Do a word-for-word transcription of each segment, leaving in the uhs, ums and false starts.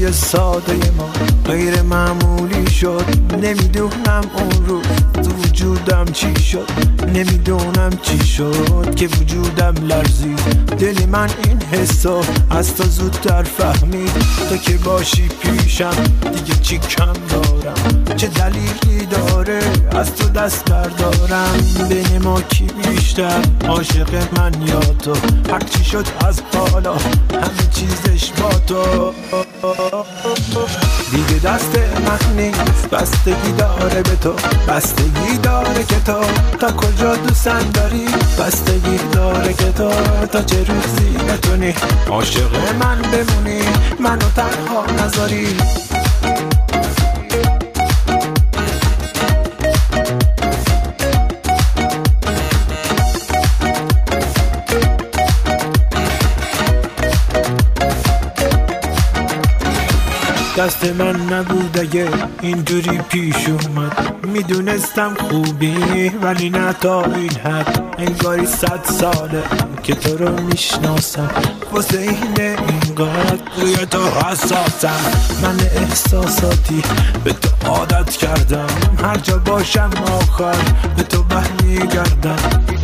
روزای ساده ما غیر معمولی شد. نمیدونم اون روز تو وجودم چی شد، نمیدونم چی شد که وجودم لرزید. دل من این حسو از تو زودتر فهمید. تو که باشی پیشم دیگه چی کم دارم، چه دلیلی داره از تو دست بردارم. بین ما کی بیشتر عاشق من یا تو؟ هر چی شد از بالا همه چیزش با تو. دیگه دست من نیست، بستگی داره به تو، بستگی داره که تو تا کجا دوستم داری، بستگی داره که تو تا چه روزی بتونی عاشق من بمونی، منو تنها نذاری. دست من نبود اگه اینجوری پیش اومد. میدونستم خوبی ولی نه تا این حد. انگاری صد ساله که تو رو میشناسم، واسه اینه اینقدر روی تو حساسم. من احساساتی به تو عادت کردم، هر جا باشم آخر به تو برمیگردم.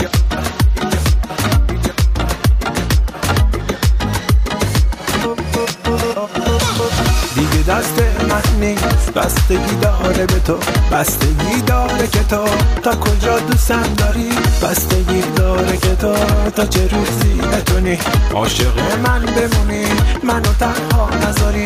دیگه دست من نیست، بستگی داره به تو، بستگی داره که تو تا کجا دوستم داری، بستگی داره که تو تا چه روزی بتونی عاشق من بمونی، منو تنها نذاری.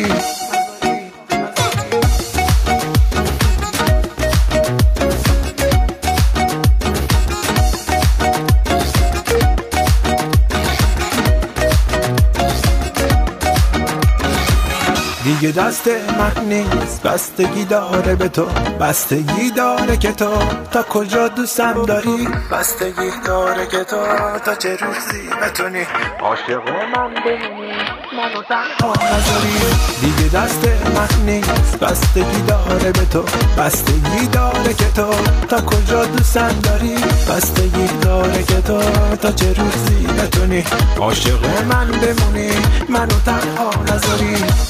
دیگه دست من نیست، بستگی داره به تو، بستگی داره که تو تا کجا دوستم داری، بستگی داره که تو تا چه روزی بتونی عاشق من بمونی، منو تنها نذاری. دیگه دست من نیست، بستگی داره به تو، بستگی داره که تو تا کجا دوستم داری، بستگی داره که تو تا چه روزی بتونی عاشق من بمونی، منو تنها نذاری.